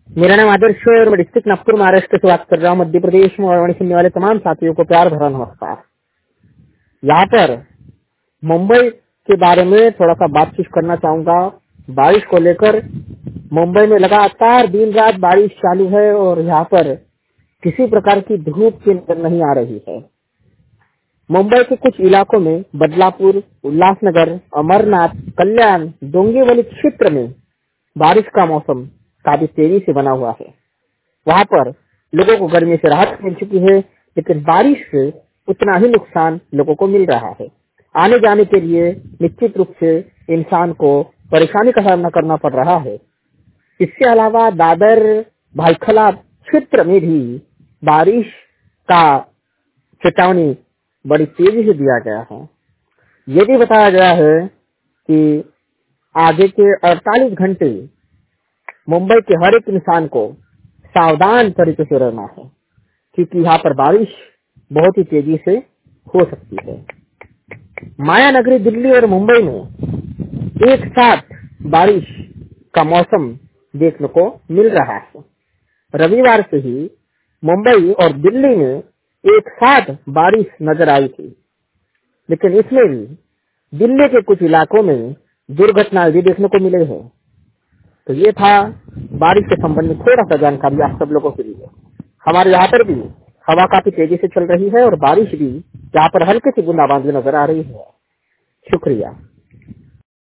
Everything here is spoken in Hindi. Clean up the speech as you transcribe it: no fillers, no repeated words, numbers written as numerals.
मेरा नाम आदर्श है और मैं डिस्ट्रिक्ट नागपुर महाराष्ट्र से बात कर रहा हूँ। मध्य प्रदेश में और सुनने वाले तमाम साथियों को प्यार भरा नमस्कार। यहाँ पर मुंबई के बारे में थोड़ा सा बातचीत करना चाहूंगा। बारिश को लेकर मुंबई में लगातार दिन रात बारिश चालू है और यहाँ पर किसी प्रकार की धूप की नजर नहीं आ रही है। मुंबई के कुछ इलाकों में बदलापुर, उल्लासनगर, अमरनाथ, कल्याण, डोंगेवली क्षेत्र में बारिश का मौसम काफी तेजी से बना हुआ है। वहाँ पर लोगों को गर्मी से राहत मिल चुकी है, लेकिन बारिश से उतना ही नुकसान लोगों को मिल रहा है। आने जाने के लिए निश्चित रूप से इंसान को परेशानी का सामना करना पड़ रहा है। इसके अलावा दादर, भाईखला क्षेत्र में भी बारिश का चेतावनी बड़ी तेजी से दिया गया है। ये भी बताया गया है कि आगे के 48 घंटे मुंबई के हर एक इंसान को सावधान तरीके से रहना है, क्योंकि यहाँ पर बारिश बहुत ही तेजी से हो सकती है। माया नगरी दिल्ली और मुंबई में एक साथ बारिश का मौसम देखने को मिल रहा है। रविवार से ही मुंबई और दिल्ली में एक साथ बारिश नजर आई थी, लेकिन इसमें भी दिल्ली के कुछ इलाकों में दुर्घटनाएं भी देखने को मिले हैं। तो ये था बारिश के संबंधित थोड़ा सा जानकारी आप सब लोगों के लिए। हमारे यहाँ पर भी हवा काफी तेजी से चल रही है और बारिश भी यहाँ पर हल्की सी बूंदाबांदी नजर आ रही है। शुक्रिया।